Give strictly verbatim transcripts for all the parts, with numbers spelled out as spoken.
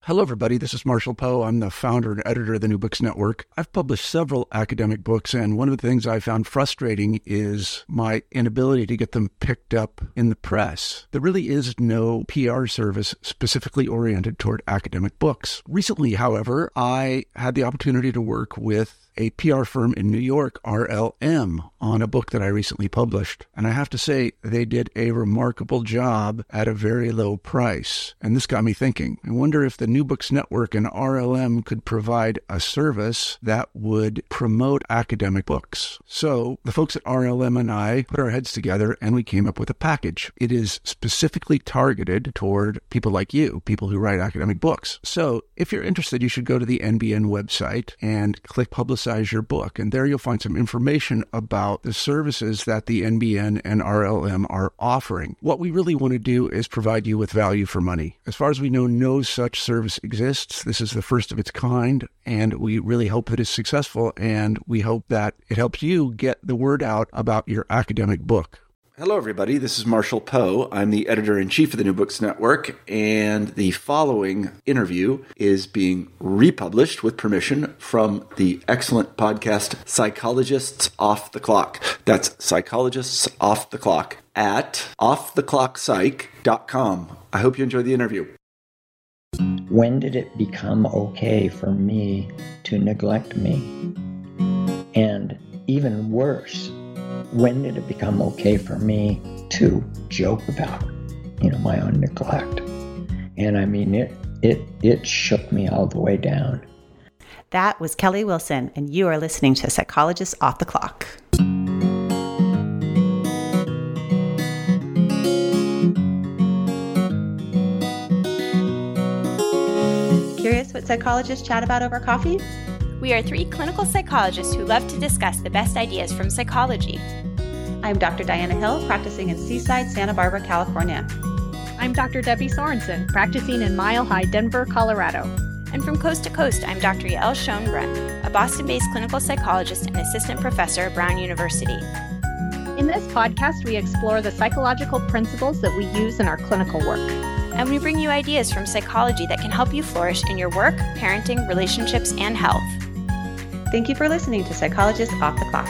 Hello, everybody. This is Marshall Poe. I'm the founder and editor of the New Books Network. I've published several academic books, and one of the things I found frustrating is my inability to get them picked up in the press. There really is no P R service specifically oriented toward academic books. Recently, however, I had the opportunity to work with a P R firm in New York, R L M, on a book that I recently published. And I have to say, they did a remarkable job at a very low price. And this got me thinking. I wonder if the New Books Network and R L M could provide a service that would promote academic books. So the folks at R L M and I put our heads together and we came up with a package. It is specifically targeted toward people like you, people who write academic books. So if you're interested, you should go to the N B N website and click Publicize your book. And there you'll find some information about the services that the N B N and R L M are offering. What we really want to do is provide you with value for money. As far as we know, no such service exists. This is the first of its kind, and we really hope that it's successful, and we hope that it helps you get the word out about your academic book. Hello, everybody. This is Marshall Poe. I'm the editor-in-chief of the New Books Network, and the following interview is being republished with permission from the excellent podcast Psychologists Off the Clock. That's Psychologists Off the Clock at off the clock psych dot com. I hope you enjoy the interview. When did it become okay for me to neglect me? And even worse, when did it become okay for me to joke about, you know, my own neglect? And I mean, it it it shook me all the way down. That was Kelly Wilson, and you are listening to Psychologists Off the Clock. Curious what psychologists chat about over coffee? We are three clinical psychologists who love to discuss the best ideas from psychology. I'm Doctor Diana Hill, practicing in Seaside, Santa Barbara, California. I'm Doctor Debbie Sorensen, practicing in Mile High, Denver, Colorado. And from coast to coast, I'm Doctor Yael Schoenbrunn, a Boston-based clinical psychologist and assistant professor at Brown University. In this podcast, we explore the psychological principles that we use in our clinical work. And we bring you ideas from psychology that can help you flourish in your work, parenting, relationships, and health. Thank you for listening to Psychologists Off the Clock.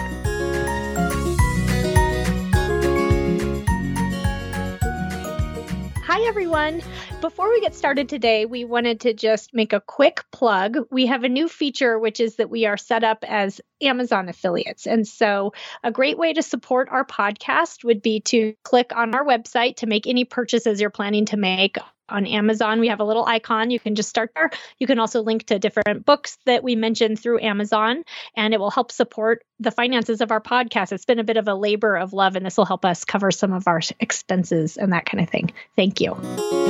Hi, everyone. Before we get started today, we wanted to just make a quick plug. We have a new feature, which is that we are set up as Amazon affiliates. And so a great way to support our podcast would be to click on our website to make any purchases you're planning to make on Amazon. We have a little icon. You can just start there. You can also link to different books that we mentioned through Amazon, and it will help support the finances of our podcast. It's been a bit of a labor of love, and this will help us cover some of our expenses and that kind of thing. Thank you.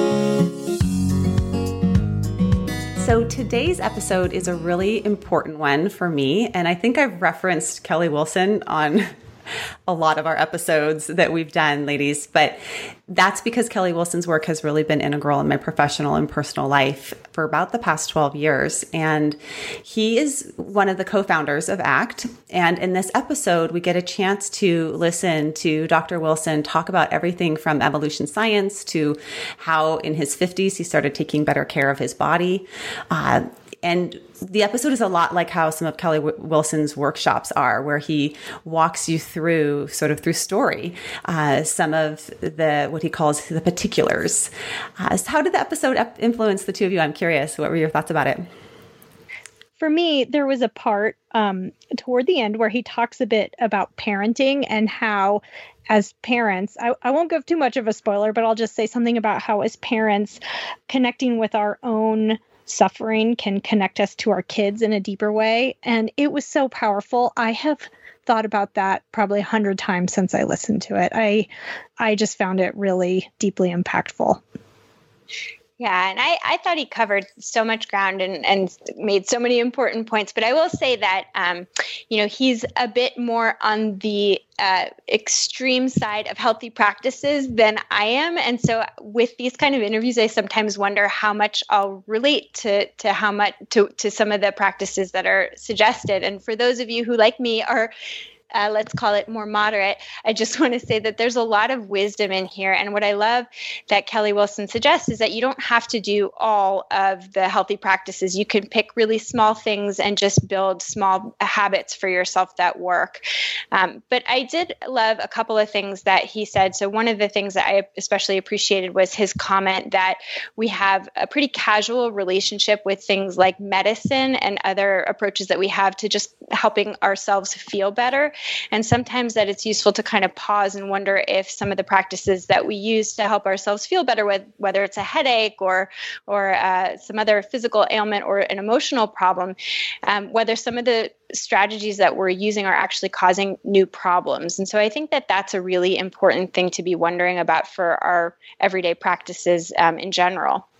So today's episode is a really important one for me, and I think I've referenced Kelly Wilson on a lot of our episodes that we've done, ladies, but that's because Kelly Wilson's work has really been integral in my professional and personal life for about the past twelve years. And he is one of the co-founders of ACT. And in this episode, we get a chance to listen to Doctor Wilson talk about everything from evolution science to how in his fifties, he started taking better care of his body. Uh, And the episode is a lot like how some of Kelly Wilson's workshops are, where he walks you through, sort of through story, uh, some of the, what he calls the particulars. Uh, so how did the episode influence the two of you? I'm curious. What were your thoughts about it? For me, there was a part um, toward the end where he talks a bit about parenting and how, as parents, I, I won't give too much of a spoiler, but I'll just say something about how, as parents, connecting with our own suffering can connect us to our kids in a deeper way. And it was so powerful. I have thought about that probably a hundred times since I listened to it. I, I just found it really deeply impactful. Yeah, and I, I thought he covered so much ground and, and made so many important points. But I will say that, um, you know, he's a bit more on the uh, extreme side of healthy practices than I am. And so with these kind of interviews, I sometimes wonder how much I'll relate to to how much to, to some of the practices that are suggested. And for those of you who, like me, are uh, let's call it more moderate, I just want to say that there's a lot of wisdom in here. And what I love that Kelly Wilson suggests is that you don't have to do all of the healthy practices. You can pick really small things and just build small habits for yourself that work. Um, but I did love a couple of things that he said. So one of the things that I especially appreciated was his comment that we have a pretty casual relationship with things like medicine and other approaches that we have to just helping ourselves feel better. And sometimes that it's useful to kind of pause and wonder if some of the practices that we use to help ourselves feel better, with whether it's a headache or or uh, some other physical ailment or an emotional problem, um, whether some of the strategies that we're using are actually causing new problems. And so I think that that's a really important thing to be wondering about for our everyday practices um, in general.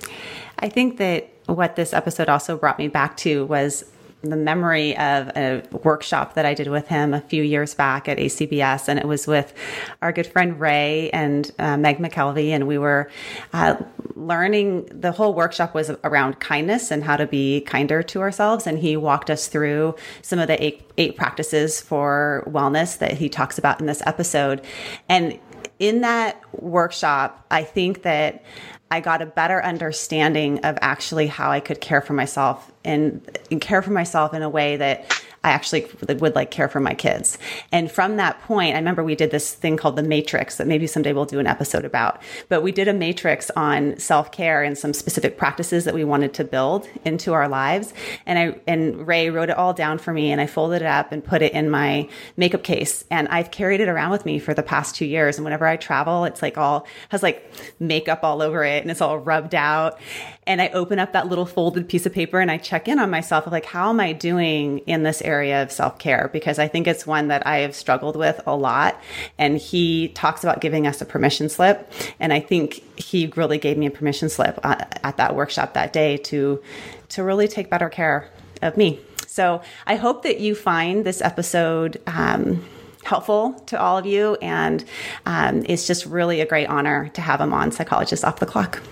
I think that what this episode also brought me back to was the memory of a workshop that I did with him a few years back at A C B S. And it was with our good friend Ray and uh, Meg McKelvey. And we were uh, learning, the whole workshop was around kindness and how to be kinder to ourselves. And he walked us through some of the eight, eight practices for wellness that he talks about in this episode. And in that workshop, I think that I got a better understanding of actually how I could care for myself and, and care for myself in a way that I actually would like care for my kids. And from that point, I remember we did this thing called the Matrix that maybe someday we'll do an episode about, but we did a matrix on self-care and some specific practices that we wanted to build into our lives. And I, and Ray wrote it all down for me, and I folded it up and put it in my makeup case. And I've carried it around with me for the past two years. And whenever I travel, it's like all has like makeup all over it and it's all rubbed out. And I open up that little folded piece of paper and I check in on myself of like, how am I doing in this area of self-care? Because I think it's one that I have struggled with a lot. And he talks about giving us a permission slip. And I think he really gave me a permission slip at that workshop that day to, to really take better care of me. So I hope that you find this episode, um, helpful to all of you. And um, it's just really a great honor to have him on Psychologists Off the Clock.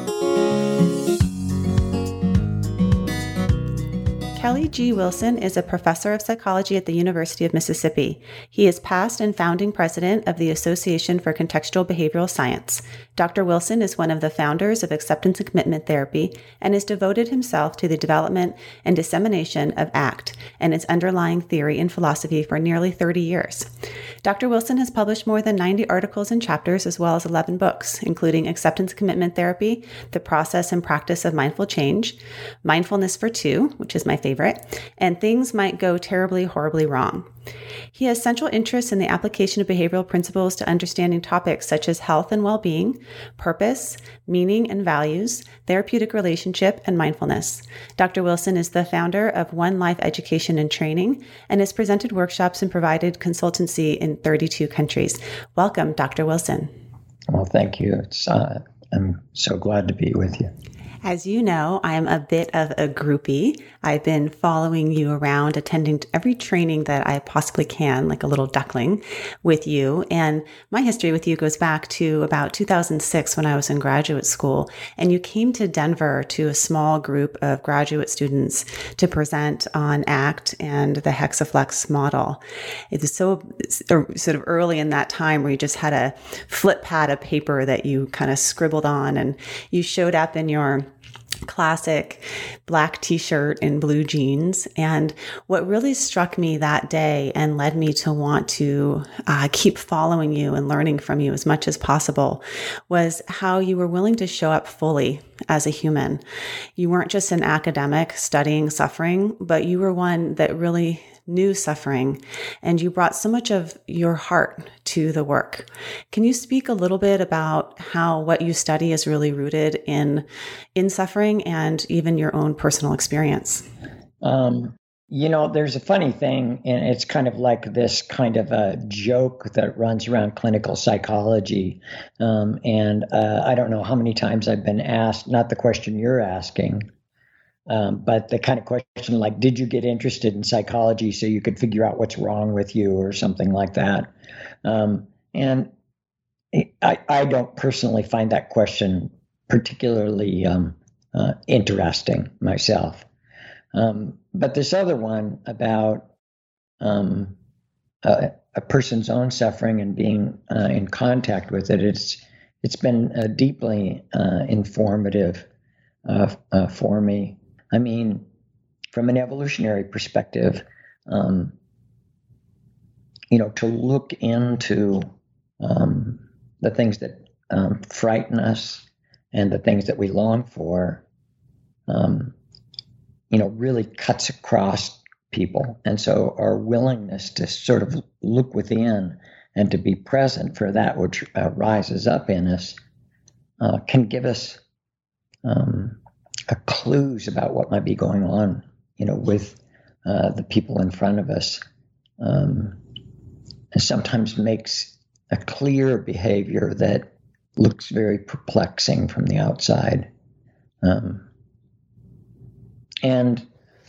Kelly G. Wilson is a professor of psychology at the University of Mississippi. He is past and founding president of the Association for Contextual Behavioral Science. Doctor Wilson is one of the founders of Acceptance and Commitment Therapy and has devoted himself to the development and dissemination of ACT and its underlying theory and philosophy for nearly thirty years. Doctor Wilson has published more than ninety articles and chapters, as well as eleven books, including Acceptance and Commitment Therapy, The Process and Practice of Mindful Change, Mindfulness for Two, which is my favorite, and Things Might Go Terribly, Horribly Wrong. He has central interests in the application of behavioral principles to understanding topics such as health and well-being, purpose, meaning and values, therapeutic relationship, and mindfulness. Doctor Wilson is the founder of One Life Education and Training and has presented workshops and provided consultancy in thirty-two countries. Welcome, Doctor Wilson. Well, thank you. It's, uh, I'm so glad to be with you. As you know, I'm a bit of a groupie. I've been following you around, attending every training that I possibly can, like a little duckling, with you. And my history with you goes back to about two thousand six when I was in graduate school. And you came to Denver to a small group of graduate students to present on ACT and the Hexaflex model. It was so sort of early in that time where you just had a flip pad of paper that you kind of scribbled on, and you showed up in your classic black t-shirt and blue jeans. And what really struck me that day and led me to want to uh, keep following you and learning from you as much as possible was how you were willing to show up fully as a human. You weren't just an academic studying suffering, but you were one that really knew suffering, and you brought so much of your heart to the work. Can you speak a little bit about how what you study is really rooted in, in suffering and even your own personal experience? Um, you know, there's a funny thing, and it's kind of like this kind of a joke that runs around clinical psychology. Um, and uh, I don't know how many times I've been asked, not the question you're asking, Um, but the kind of question like, did you get interested in psychology so you could figure out what's wrong with you or something like that? Um, and I, I don't personally find that question particularly um, uh, interesting myself. Um, but this other one about um, a, a person's own suffering and being uh, in contact with it, it's it's been uh, deeply uh, informative uh, uh, for me. I mean, from an evolutionary perspective, um, you know, to look into um, the things that um, frighten us and the things that we long for, um, you know, really cuts across people. And so our willingness to sort of look within and to be present for that which uh, rises up in us uh, can give us um, a clues about what might be going on, you know, with uh, the people in front of us. Um, and sometimes makes a clear behavior that looks very perplexing from the outside. Um, and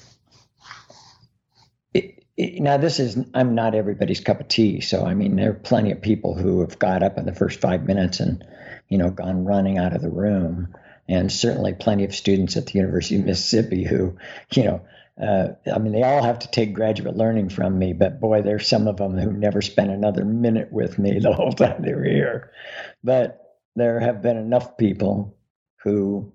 it, it, now this is, I'm not everybody's cup of tea. So, I mean, there are plenty of people who have got up in the first five minutes and, you know, gone running out of the room. And certainly plenty of students at the University of Mississippi who, you know, uh, I mean, they all have to take graduate learning from me, but boy, there's some of them who never spent another minute with me the whole time they were here. But there have been enough people who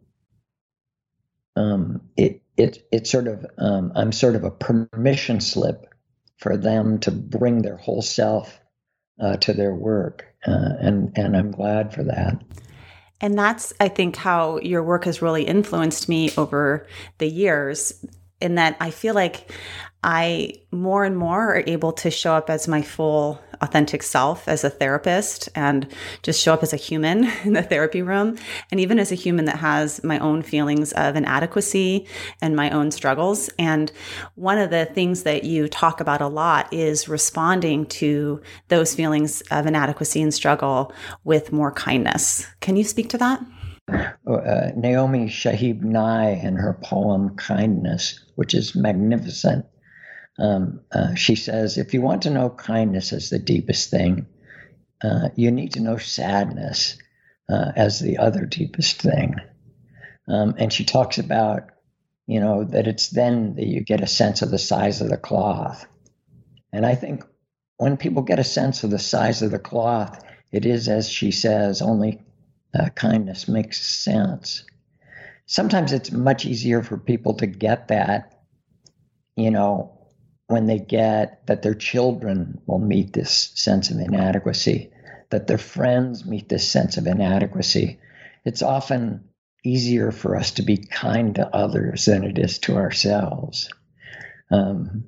um, it it it's sort of um, I'm sort of a permission slip for them to bring their whole self uh, to their work, uh, and and I'm glad for that. And that's, I think, how your work has really influenced me over the years, in that I feel like I more and more are able to show up as my full authentic self as a therapist and just show up as a human in the therapy room. And even as a human that has my own feelings of inadequacy and my own struggles. And one of the things that you talk about a lot is responding to those feelings of inadequacy and struggle with more kindness. Can you speak to that? Uh, Naomi Shihab Nye, in her poem Kindness, which is magnificent, um, uh, she says, if you want to know kindness as the deepest thing, uh, you need to know sadness uh, as the other deepest thing. Um, and she talks about, you know, that it's then that you get a sense of the size of the cloth. And I think when people get a sense of the size of the cloth, it is, as she says, only Uh, kindness makes sense. Sometimes it's much easier for people to get that, you know, when they get that their children will meet this sense of inadequacy, that their friends meet this sense of inadequacy. It's often easier for us to be kind to others than it is to ourselves. Um,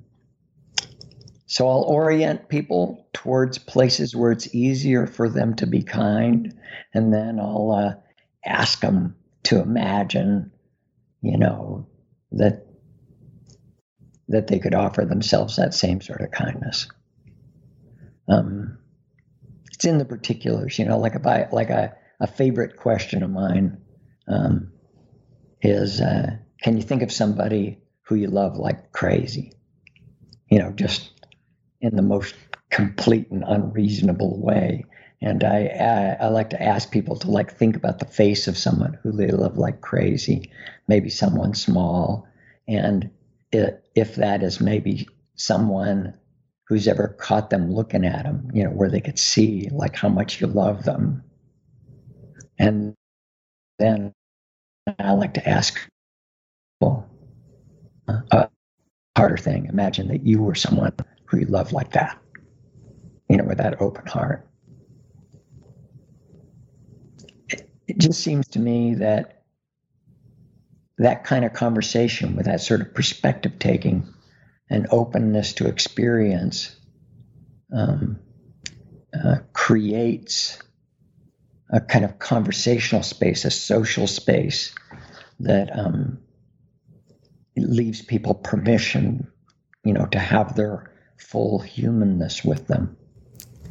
So I'll orient people towards places where it's easier for them to be kind, and then I'll uh, ask them to imagine, you know, that that they could offer themselves that same sort of kindness. Um, it's in the particulars, you know, like if I like a, a favorite question of mine um, is, uh, can you think of somebody who you love like crazy? You know, just in the most complete and unreasonable way. And I, I I like to ask people to like think about the face of someone who they love like crazy, maybe someone small. And it, if that is maybe someone who's ever caught them looking at them, you know, where they could see like how much you love them. And then I like to ask people a harder thing. Imagine that you were someone who you love like that, you know, with that open heart. It, it just seems to me that that kind of conversation with that sort of perspective taking and openness to experience um, uh, creates a kind of conversational space, a social space that um, leaves people permission, you know, to have their full humanness with them.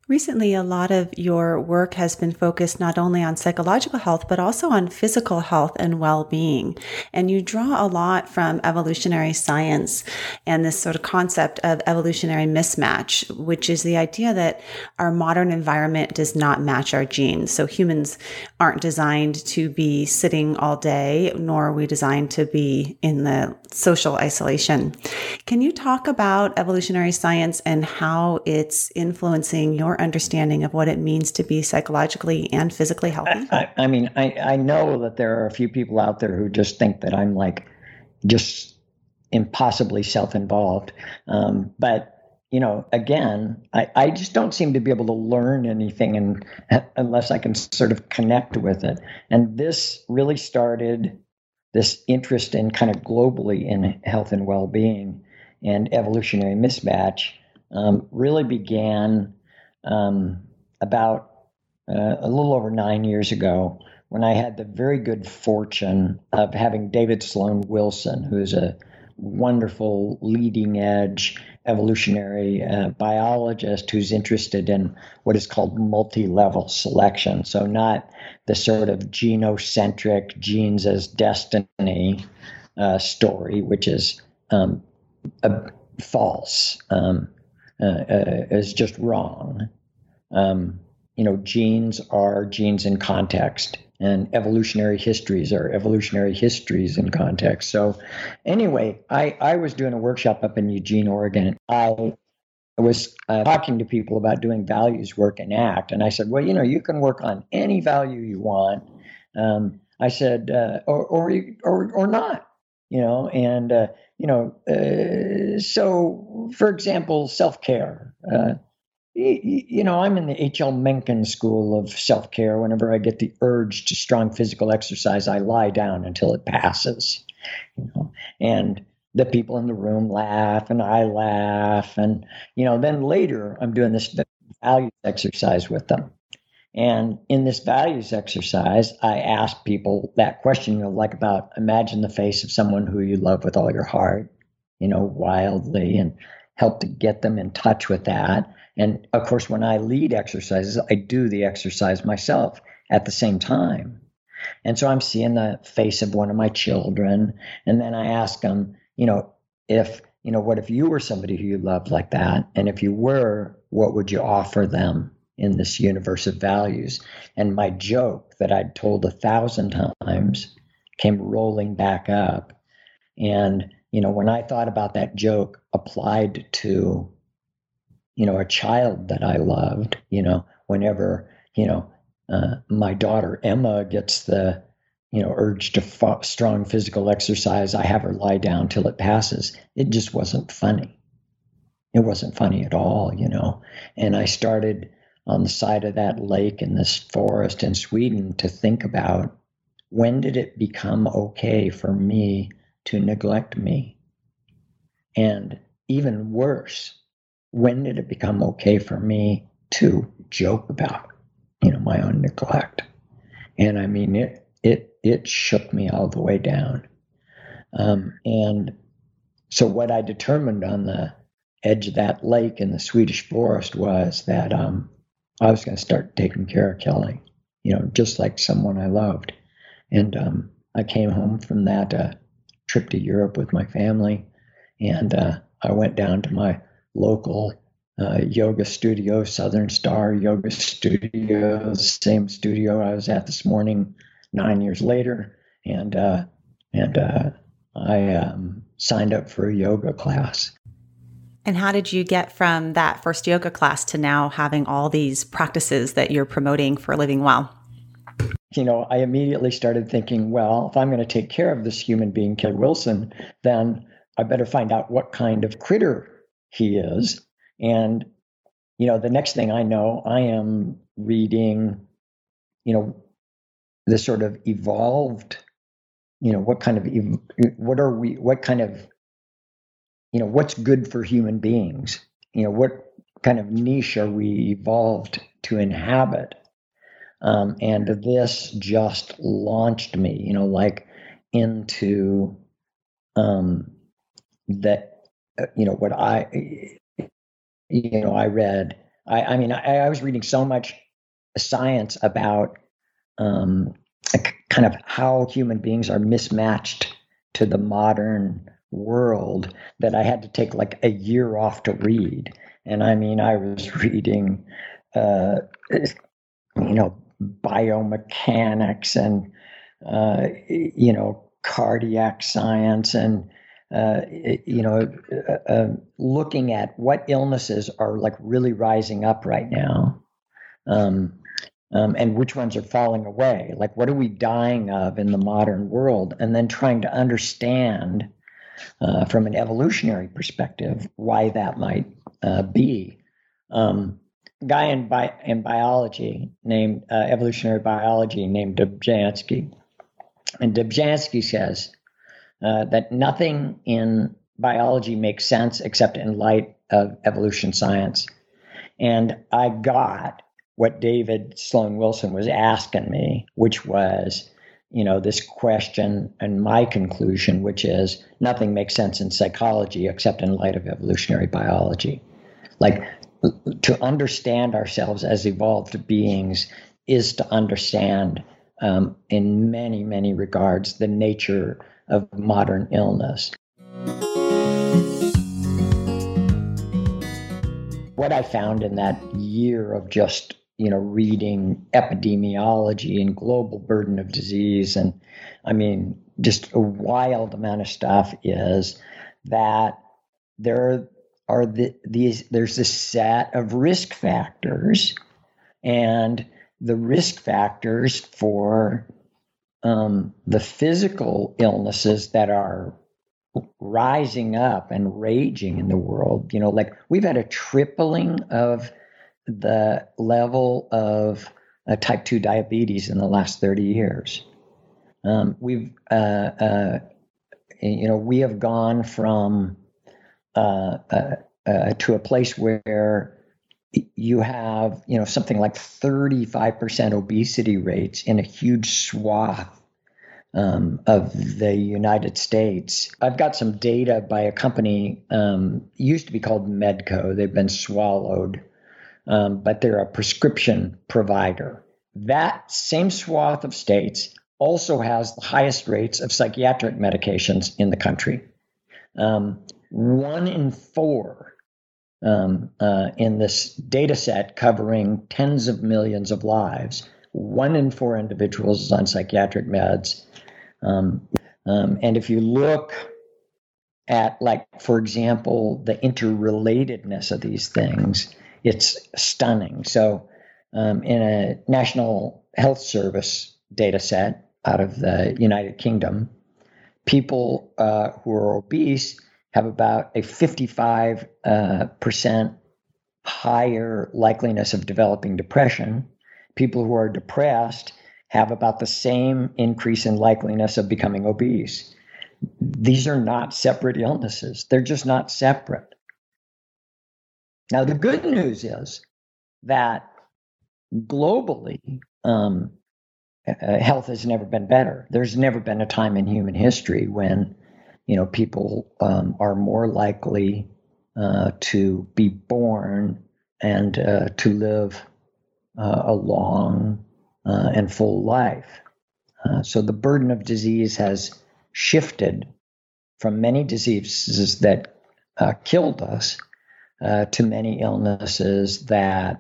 Recently, a lot of your work has been focused not only on psychological health, but also on physical health and well-being. And you draw a lot from evolutionary science and this sort of concept of evolutionary mismatch, which is the idea that our modern environment does not match our genes. So humans aren't designed to be sitting all day, nor are we designed to be in the social isolation. Can you talk about evolutionary science and how it's influencing your understanding of what it means to be psychologically and physically healthy? I, I mean, I, I know that there are a few people out there who just think that I'm like just impossibly self-involved. Um, but, you know, again, I, I just don't seem to be able to learn anything and, unless I can sort of connect with it. And this really started this interest in kind of globally in health and well-being and evolutionary mismatch um, really began Um, about uh, a little over nine years ago, when I had the very good fortune of having David Sloan Wilson, who's a wonderful leading edge evolutionary uh, biologist who's interested in what is called multi-level selection. So not the sort of genocentric genes as destiny uh, story, which is um, a, false, um, uh, uh, is just wrong. Um, you know, genes are genes in context, and evolutionary histories are evolutionary histories in context. So anyway, I, I was doing a workshop up in Eugene, Oregon. I was uh, talking to people about doing values work in ACT. And I said, well, you know, you can work on any value you want. Um, I said, uh, or, or, or, or not, you know, and, uh, you know, uh, so for example, self-care, uh, you know, I'm in the H L Mencken School of Self-Care. Whenever I get the urge to strong physical exercise, I lie down until it passes. You know, and the people in the room laugh, and I laugh, and you know, then later I'm doing this values exercise with them. And in this values exercise, I ask people that question, you know, like about imagine the face of someone who you love with all your heart, you know, wildly, and help to get them in touch with that. And of course, when I lead exercises, I do the exercise myself at the same time. And so I'm seeing the face of one of my children. And then I ask them, you know, if, you know, what if you were somebody who you loved like that? And if you were, what would you offer them in this universe of values? And my joke that I'd told a thousand times came rolling back up. And, you know, when I thought about that joke applied to, you know, a child that I loved, you know, whenever, you know, uh, my daughter Emma gets the, you know, urge to f- strong physical exercise, I have her lie down till it passes. It just wasn't funny. It wasn't funny at all, you know. And I started on the side of that lake in this forest in Sweden to think about, when did it become okay for me to neglect me? And even worse, when did it become okay for me to joke about, you know, my own neglect? And I mean, it it it shook me all the way down. Um, and so what I determined on the edge of that lake in the Swedish forest was that um, I was going to start taking care of Kelly, you know, just like someone I loved. And um, I came home from that uh, trip to Europe with my family, and uh, I went down to my local uh, yoga studio, Southern Star Yoga Studio, the same studio I was at this morning nine years later. And uh, and uh, I um, signed up for a yoga class. And how did you get from that first yoga class to now having all these practices that you're promoting for living well? You know, I immediately started thinking, well, if I'm going to take care of this human being, Kelly Wilson, then I better find out what kind of critter he is. And, you know, the next thing I know, I am reading, you know, the sort of evolved, you know, what kind of, what are we, what kind of, you know, what's good for human beings? You know, what kind of niche are we evolved to inhabit? Um, and this just launched me, you know, like into um, that, uh, you know, what I, you know, I read I, I mean, I, I was reading so much science about um, kind of how human beings are mismatched to the modern world that I had to take like a year off to read. And I mean, I was reading, uh, you know, biomechanics and, uh, you know, cardiac science and, uh, you know, uh, uh, looking at what illnesses are like really rising up right now. Um, um, and which ones are falling away. Like, what are we dying of in the modern world? And then trying to understand uh, from an evolutionary perspective why that might uh, be. Um, guy in, bi- in biology named uh, evolutionary biology named Dobzhansky. And Dobzhansky says uh, that nothing in biology makes sense except in light of evolution science. And I got what David Sloan Wilson was asking me, which was, you know, this question and my conclusion, which is nothing makes sense in psychology except in light of evolutionary biology. Like, to understand ourselves as evolved beings is to understand, um, in many, many regards, the nature of modern illness. What I found in that year of just, you know, reading epidemiology and global burden of disease, and I mean, just a wild amount of stuff, is that there are the, these, there's this set of risk factors, and the risk factors for um, the physical illnesses that are rising up and raging in the world. You know, like we've had a tripling of the level of uh, type two diabetes in the last thirty years. Um, we've, uh, uh, you know, we have gone from uh, uh, uh, to a place where you have, you know, something like thirty-five percent obesity rates in a huge swath Um, of the United States. I've got some data by a company, um, used to be called Medco. They've been swallowed, um, but they're a prescription provider. That same swath of states also has the highest rates of psychiatric medications in the country. Um, one in four um, uh, in this data set covering tens of millions of lives, one in four individuals is on psychiatric meds. Um, um, and if you look at, like, for example, the interrelatedness of these things, it's stunning. So um, in a National Health Service data set out of the United Kingdom, people uh, who are obese have about a fifty-five percent uh, higher likeliness of developing depression. People who are depressed have about the same increase in likeliness of becoming obese. These are not separate illnesses. They're just not separate. Now, the good news is that globally, um, uh, health has never been better. There's never been a time in human history when, you know, people um, are more likely uh, to be born and uh, to live uh, a long Uh, and full life. Uh, so the burden of disease has shifted from many diseases that uh, killed us uh, to many illnesses that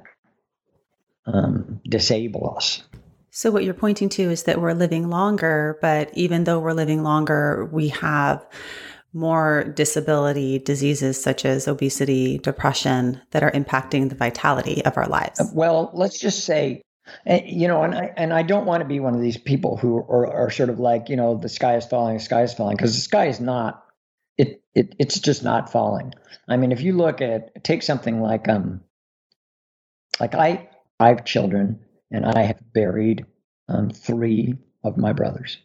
um, disable us. So what you're pointing to is that we're living longer, but even though we're living longer, we have more disability diseases such as obesity, depression, that are impacting the vitality of our lives. Uh, well, let's just say, you know, and I and I don't want to be one of these people who are, are sort of like, you know, the sky is falling, the sky is falling, because the sky is not. It it it's just not falling. I mean, if you look at, take something like um, like I I have children, and I have buried um three of my brothers.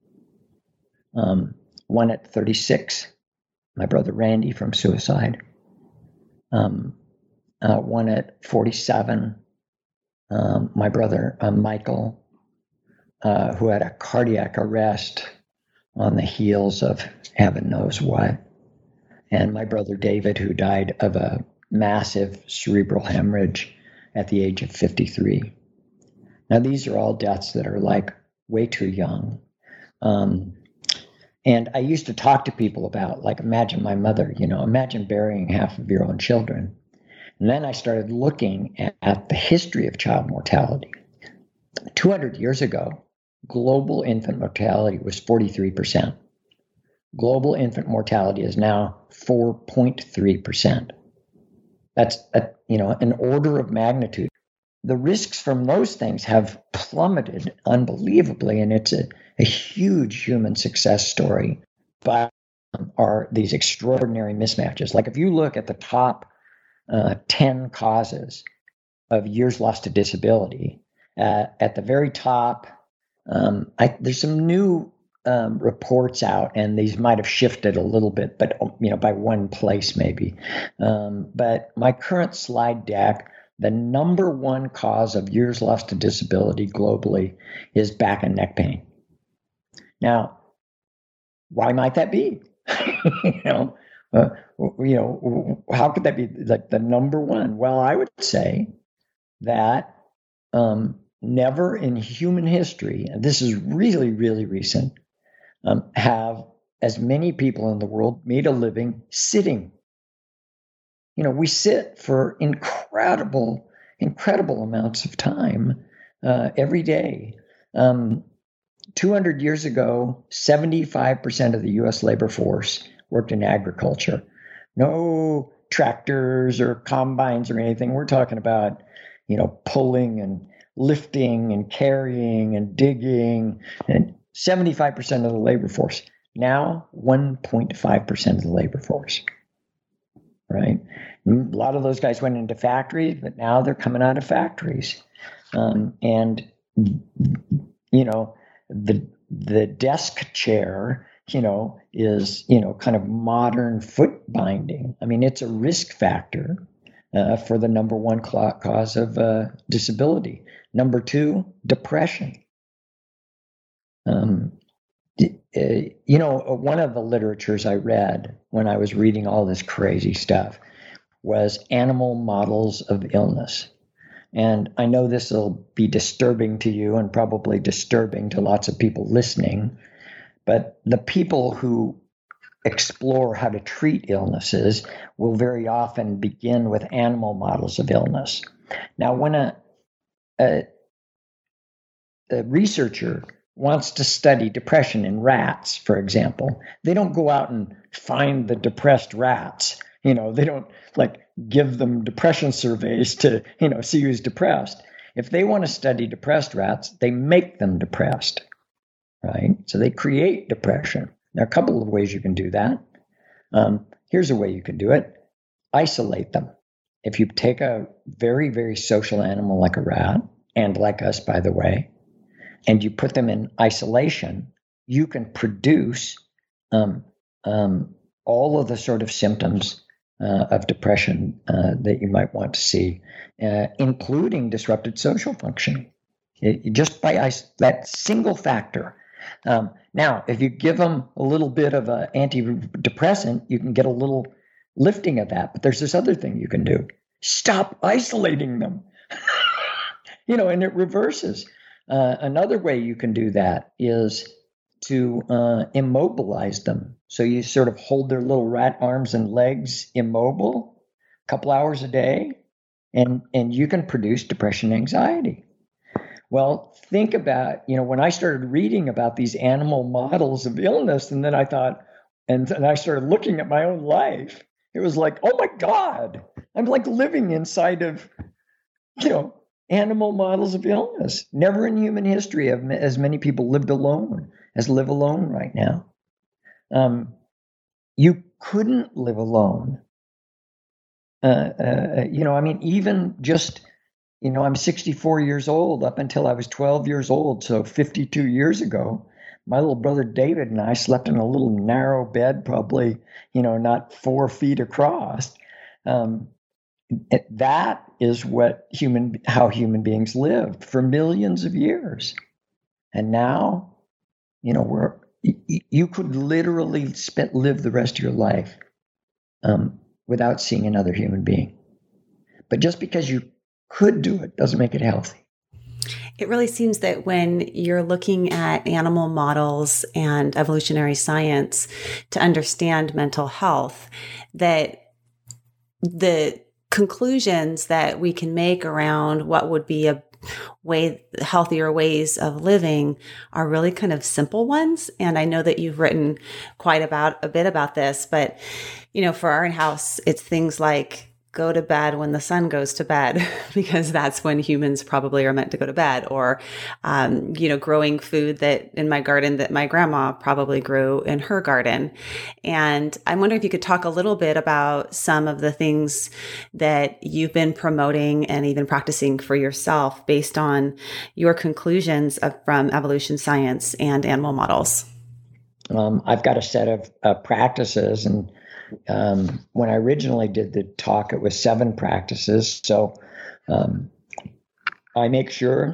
Um, one at thirty-six, my brother Randy from suicide. Um, uh, one at forty-seven. Um, my brother uh, Michael, uh, who had a cardiac arrest on the heels of heaven knows what, and my brother David, who died of a massive cerebral hemorrhage at the age of fifty-three. Now, these are all deaths that are like way too young. Um, and I used to talk to people about, like, imagine my mother, you know, imagine burying half of your own children. And then I started looking at, at the history of child mortality. two hundred years ago, global infant mortality was forty-three percent. Global infant mortality is now four point three percent. That's, a, you know, an order of magnitude. The risks from those things have plummeted unbelievably, and it's a, a huge human success story. But are these extraordinary mismatches. Like if you look at the top uh, ten causes of years lost to disability, uh, at the very top, um, I, there's some new um, reports out, and these might have shifted a little bit, but you know, by one place maybe. Um, but my current slide deck, the number one cause of years lost to disability globally is back and neck pain. Now, why might that be? you know, uh, you know, how could that be like the number one? Well, I would say that um, never in human history, and this is really, really recent, um, have as many people in the world made a living sitting. You know, we sit for incredible, incredible amounts of time uh, every day. Um, two hundred years ago, seventy-five percent of the U S labor force worked in agriculture. No tractors or combines or anything. We're talking about, you know, pulling and lifting and carrying and digging, and seventy-five percent of the labor force. Now, one point five percent of the labor force. Right? A lot of those guys went into factories, but now they're coming out of factories. Um, and, you know, the the desk chair, you know, is, you know, kind of modern foot binding. I mean, it's a risk factor uh, for the number one cause of uh, disability. Number two, depression. Um, Uh, you know, one of the literatures I read when I was reading all this crazy stuff was Animal Models of Illness. And I know this will be disturbing to you and probably disturbing to lots of people listening, but the people who explore how to treat illnesses will very often begin with animal models of illness. Now, when a, a, a researcher wants to study depression in rats, for example, they don't go out and find the depressed rats. You know, they don't like give them depression surveys to, you know, see who's depressed. If they want to study depressed rats, they make them depressed, right? So they create depression. There are a couple of ways you can do that. Um, here's a way you can do it. Isolate them. If you take a very, very social animal like a rat, and like us, by the way, and you put them in isolation, you can produce um, um, all of the sort of symptoms uh, of depression uh, that you might want to see, uh, including disrupted social functioning, it, just by is- that single factor. Um, now, if you give them a little bit of an antidepressant, you can get a little lifting of that. But there's this other thing you can do. Stop isolating them. you know, and it reverses. Uh, another way you can do that is to uh, immobilize them. So you sort of hold their little rat arms and legs immobile a couple hours a day, and, and you can produce depression and anxiety. Well, think about, you know, when I started reading about these animal models of illness, and then I thought, and then I started looking at my own life, it was like, oh my God, I'm like living inside of, you know, animal models of illness. Never in human history have as many people lived alone as live alone right now. Um, you couldn't live alone. Uh, uh, you know, I mean, even just, you know, I'm sixty-four years old. Up until I was twelve years old, so fifty-two years ago, my little brother David and I slept in a little narrow bed, probably, you know, not four feet across. Um, That is what human, how human beings lived for millions of years. And now, you know, we're, you could literally spend, live the rest of your life um, without seeing another human being. But just because you could do it doesn't make it healthy. It really seems that when you're looking at animal models and evolutionary science to understand mental health, that the conclusions that we can make around what would be a way healthier ways of living are really kind of simple ones. And I know that you've written quite about a bit about this, but you know, for our house, it's things like go to bed when the sun goes to bed, because that's when humans probably are meant to go to bed. Or, um, you know, growing food that in my garden that my grandma probably grew in her garden. And I wonder if you could talk a little bit about some of the things that you've been promoting and even practicing for yourself based on your conclusions of, from evolution science and animal models. Um, I've got a set of uh, practices, and Um, when I originally did the talk, it was seven practices. So um, I make sure,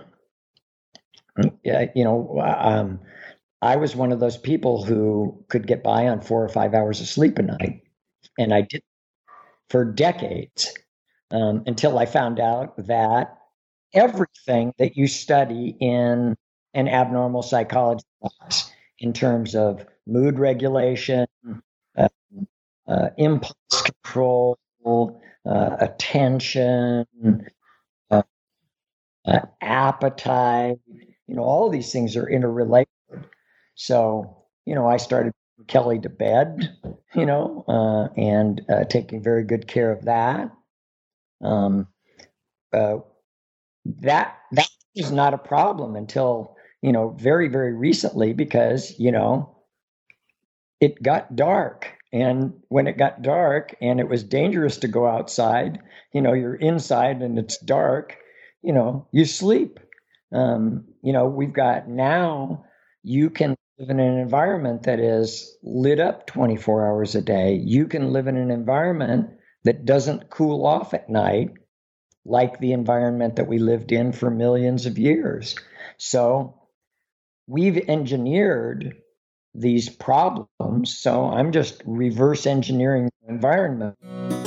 you know, um, I was one of those people who could get by on four or five hours of sleep a night. And I did for decades um, until I found out that everything that you study in an abnormal psychology class in terms of mood regulation, uh, Uh, impulse control, uh, attention, uh, uh, appetite, you know, all these things are interrelated. So, you know, I started Kelly to bed, you know, uh, and uh, taking very good care of that. Um, uh, that that was not a problem until, you know, very, very recently, because, you know, it got dark. And when it got dark and it was dangerous to go outside, you know, you're inside and it's dark, you know, you sleep. Um, you know, we've got now, you can live in an environment that is lit up twenty-four hours a day. You can live in an environment that doesn't cool off at night, like the environment that we lived in for millions of years. So we've engineered these problems. So I'm just reverse engineering the environment.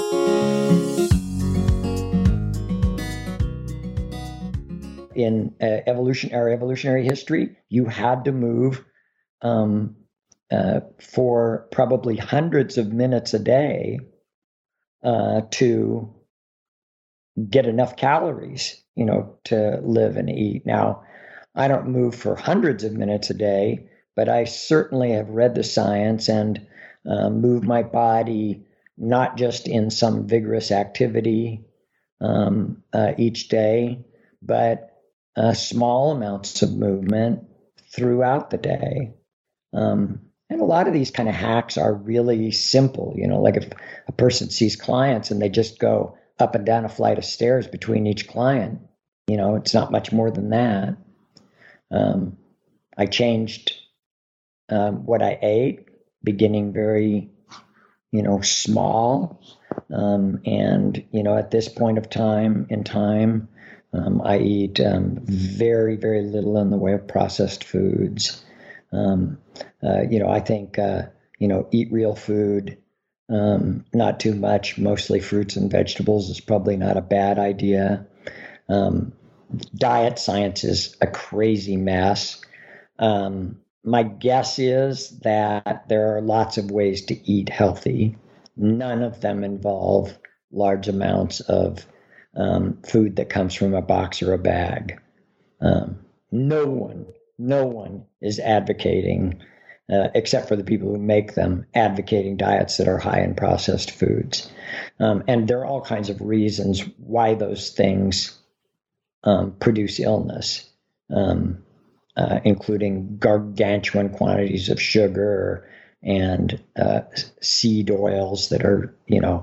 In uh, evolution, our evolutionary history, you had to move um, uh, for probably hundreds of minutes a day uh, to get enough calories, you know, to live and eat. Now, I don't move for hundreds of minutes a day, but I certainly have read the science and uh, moved my body not just in some vigorous activity um, uh, each day, but uh, small amounts of movement throughout the day. Um, and a lot of these kind of hacks are really simple. You know, like if a person sees clients and they just go up and down a flight of stairs between each client, you know, it's not much more than that. Um, I changed Um, what I ate, beginning very, you know, small. Um, and, you know, at this point of time in time, um, I eat um, very, very little in the way of processed foods. Um, uh, you know, I think, uh, you know, eat real food, um, not too much, mostly fruits and vegetables is probably not a bad idea. Um, diet science is a crazy mess. Um, My guess is that there are lots of ways to eat healthy. None of them involve large amounts of um, food that comes from a box or a bag. Um, no one, no one is advocating, uh, except for the people who make them, advocating diets that are high in processed foods. Um, and there are all kinds of reasons why those things um, produce illness. Um, Uh, including gargantuan quantities of sugar and uh, seed oils that are, you know,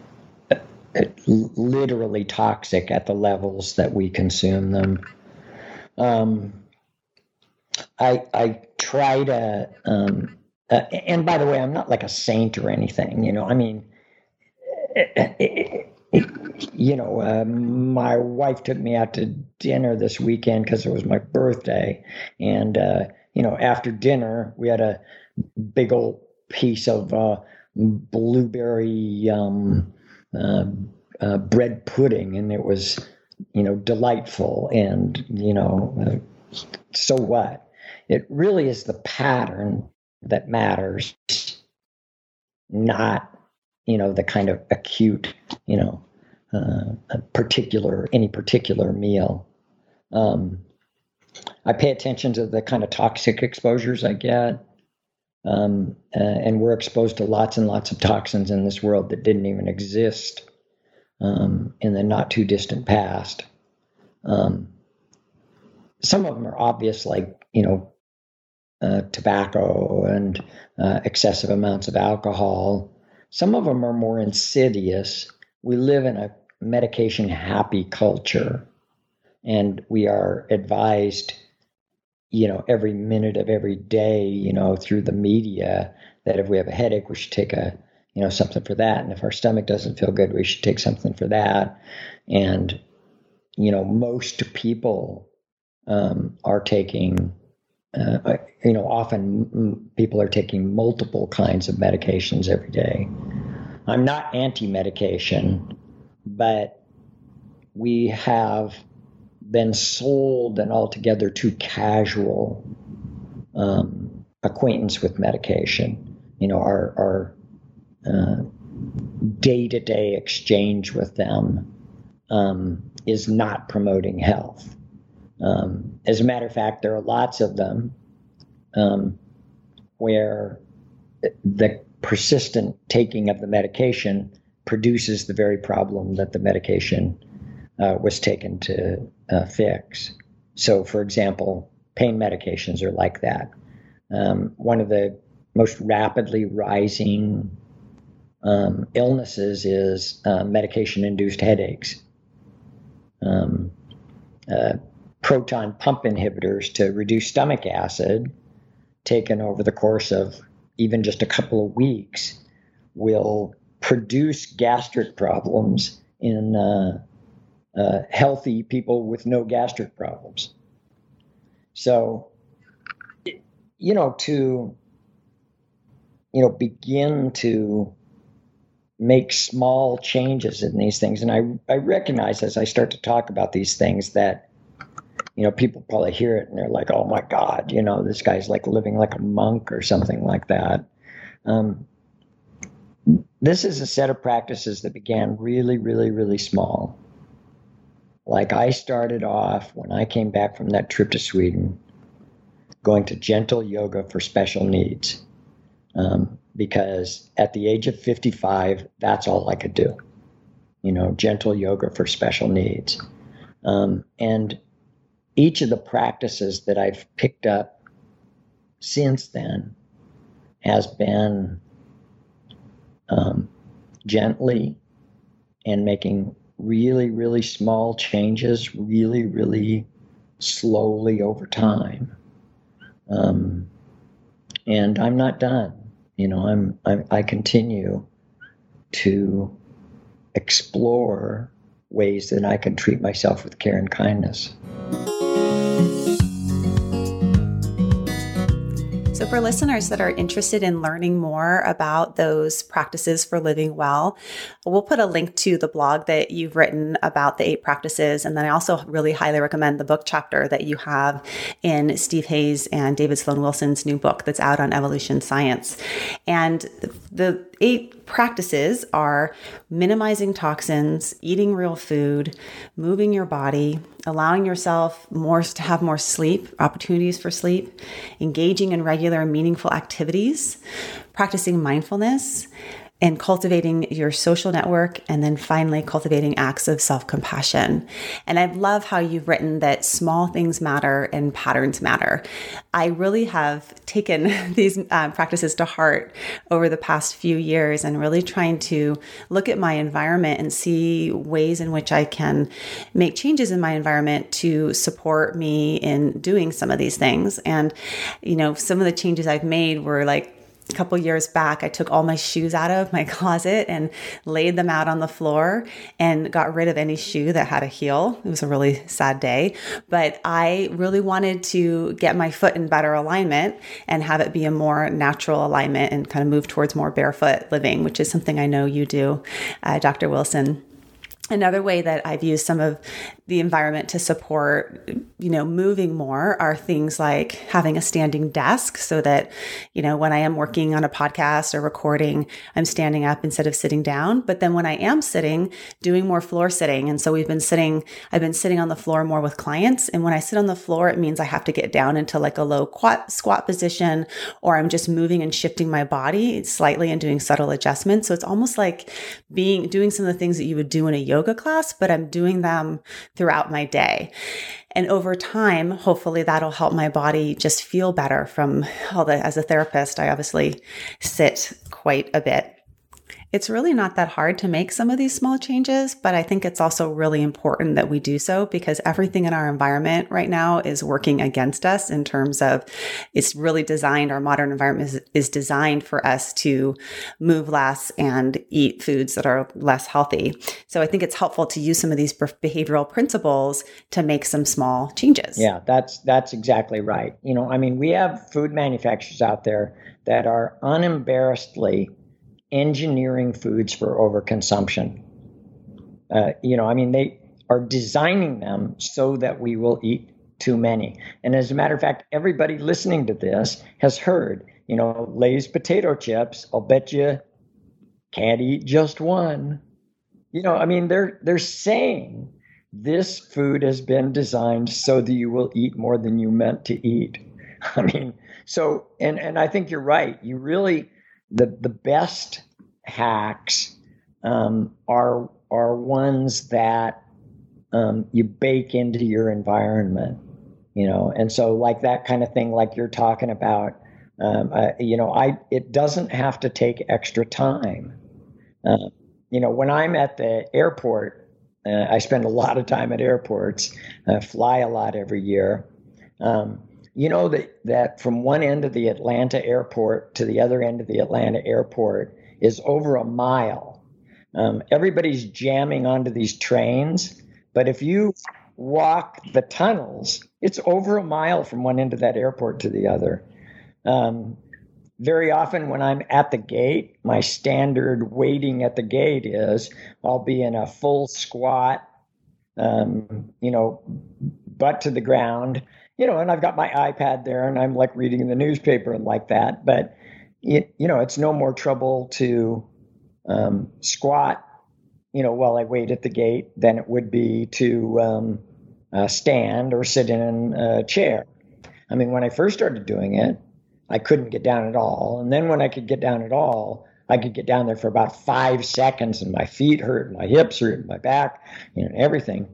literally toxic at the levels that we consume them. Um, I I try to, um, uh, and by the way, I'm not like a saint or anything, you know. I mean, it, it, it, you know, uh, my wife took me out to dinner this weekend because it was my birthday. And, uh, you know, after dinner, we had a big old piece of uh, blueberry um, uh, uh, bread pudding, and it was, you know, delightful, and, you know, uh, so what? It really is the pattern that matters, not, you know, the kind of acute, you know, uh, a particular, any particular meal. Um, I pay attention to the kind of toxic exposures I get. Um, uh, and we're exposed to lots and lots of toxins in this world that didn't even exist um, in the not too distant past. Um, some of them are obvious, like, you know, uh, tobacco and uh, excessive amounts of alcohol. Some of them are more insidious. We live in a medication happy culture, and we are advised, you know, every minute of every day, you know, through the media, that if we have a headache, we should take a, you know, something for that. And if our stomach doesn't feel good, we should take something for that. And, you know, most people um, are taking, uh, you know, often m- people are taking multiple kinds of medications every day. I'm not anti-medication, but we have been sold an altogether too casual um, acquaintance with medication. You know, our, our uh, day-to-day exchange with them um, is not promoting health. Um, as a matter of fact, there are lots of them um, where the persistent taking of the medication produces the very problem that the medication uh, was taken to uh, fix. So, for example, pain medications are like that. Um, one of the most rapidly rising um, illnesses is uh, medication-induced headaches. Um, uh, proton pump inhibitors to reduce stomach acid, taken over the course of even just a couple of weeks, will produce gastric problems in uh, uh, healthy people with no gastric problems. So, you know, to, you know, begin to make small changes in these things. And I, I recognize as I start to talk about these things that, you know, people probably hear it and they're like, oh my God, you know, this guy's like living like a monk or something like that. Um, this is a set of practices that began really, really, really small. Like I started off when I came back from that trip to Sweden, going to gentle yoga for special needs. Um, because at the age of fifty-five, that's all I could do, you know, gentle yoga for special needs. Um, and each of the practices that I've picked up since then has been um, gently and making really, really small changes, really, really slowly over time. Um, and I'm not done. You know, I'm, I'm I continue to explore ways that I can treat myself with care and kindness. So for listeners that are interested in learning more about those practices for living well, we'll put a link to the blog that you've written about the eight practices. And then I also really highly recommend the book chapter that you have in Steve Hayes and David Sloan Wilson's new book that's out on evolution science. And the, the eight practices are minimizing toxins, eating real food, moving your body, allowing yourself more to have more sleep, opportunities for sleep, engaging in regular and meaningful activities, practicing mindfulness, and cultivating your social network, and then finally cultivating acts of self-compassion. And I love how you've written that small things matter and patterns matter. I really have taken these uh, practices to heart over the past few years and really trying to look at my environment and see ways in which I can make changes in my environment to support me in doing some of these things. And, you know, some of the changes I've made were like, a couple years back, I took all my shoes out of my closet and laid them out on the floor and got rid of any shoe that had a heel. It was a really sad day, but I really wanted to get my foot in better alignment and have it be a more natural alignment and kind of move towards more barefoot living, which is something I know you do, uh, Doctor Wilson. Another way that I've used some of the environment to support, you know, moving more are things like having a standing desk so that, you know, when I am working on a podcast or recording, I'm standing up instead of sitting down. But then when I am sitting, doing more floor sitting. And so we've been sitting, I've been sitting on the floor more with clients. And when I sit on the floor, it means I have to get down into like a low squat, squat position, or I'm just moving and shifting my body slightly and doing subtle adjustments. So it's almost like being, doing some of the things that you would do in a yoga class, but I'm doing them throughout my day. And over time, hopefully that'll help my body just feel better from all the, as a therapist, I obviously sit quite a bit. It's really not that hard to make some of these small changes, but I think it's also really important that we do so because everything in our environment right now is working against us in terms of it's really designed, our modern environment is, is designed for us to move less and eat foods that are less healthy. So I think it's helpful to use some of these behavioral principles to make some small changes. Yeah, that's that's exactly right. You know, I mean, we have food manufacturers out there that are unembarrassedly engineering foods for overconsumption. Uh, you know, I mean, they are designing them so that we will eat too many. And as a matter of fact, everybody listening to this has heard, you know, Lay's potato chips, I'll bet you can't eat just one. You know, I mean, they're they're saying this food has been designed so that you will eat more than you meant to eat. I mean, so, and, and I think you're right. You really, The the best hacks um, are are ones that um, you bake into your environment, you know. And so, like that kind of thing, like you're talking about, um, uh, you know, I it doesn't have to take extra time. Uh, you know, when I'm at the airport, uh, I spend a lot of time at airports. I fly a lot every year. Um, You know that, that from one end of the Atlanta airport to the other end of the Atlanta airport is over a mile. Um, everybody's jamming onto these trains, but if you walk the tunnels, it's over a mile from one end of that airport to the other. Um, very often when I'm at the gate, my standard waiting at the gate is I'll be in a full squat, um, you know, butt to the ground. You know, and I've got my iPad there and I'm like reading the newspaper and like that. But, it, you know, it's no more trouble to um, squat, you know, while I wait at the gate than it would be to um, uh, stand or sit in a chair. I mean, when I first started doing it, I couldn't get down at all. And then when I could get down at all, I could get down there for about five seconds and my feet hurt, and my hips hurt, and my back, you know, everything.